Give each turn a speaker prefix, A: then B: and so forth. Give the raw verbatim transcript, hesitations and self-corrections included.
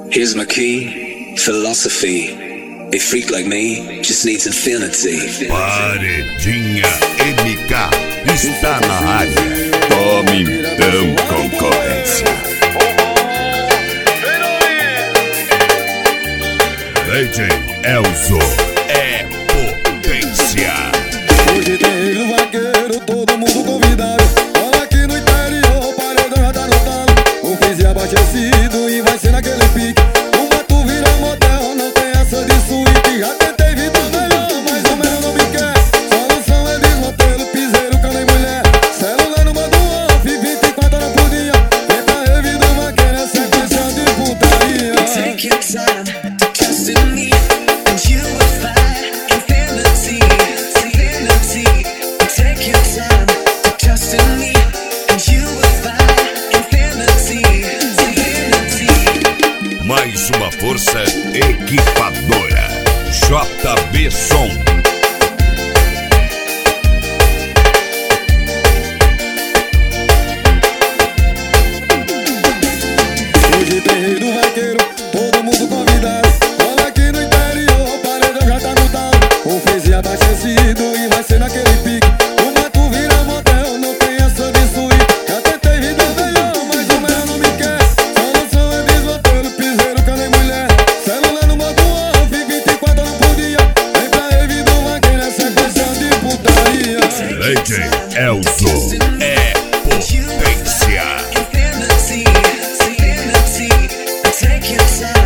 A: Here's my key, philosophy. A freak like me just needs infinity.
B: Paredinha M K está na área. Tome então concorrência. D J Elzo é potência.
C: Hoje tem no vaqueiro, todo mundo convidado. Olha aqui no interior, o paredão já tá no talo. O fiz abastecido e vai ser naquele pique. O mato vira motel, não tem essa de suíte. Já tentei vida melhor, mas o meu não me quer. Solução é desmantelo, piseiro, cana e mulher. Celular no modo off, vinte e quatro horas por dia. Vem pra rave do vaqueiro, é sequência de putaria.
D: Take your time to trust in me, and you will find infinity, infinity. Take your time to trust in me, and you will find infinity, infinity.
B: Mais uma força equipadora. J B Som.
C: Hoje tem rei do vaqueiro, todo mundo convidado. Olha aqui no interior, o paredão já tá no talo. O fez abastecido e vai ser naquele pique. O mato vira motel, não tem essa de suíte. Já tentei vida melhor, mas o meu não me quer. Solução é desmantelo, piseiro, cana e mulher. Celular no modo off, vinte e quatro horas por dia. Vem pra rave do vaqueiro, é sequência de putaria.
B: D J Elzo é potência.
D: Infinity, infinity. Take your time.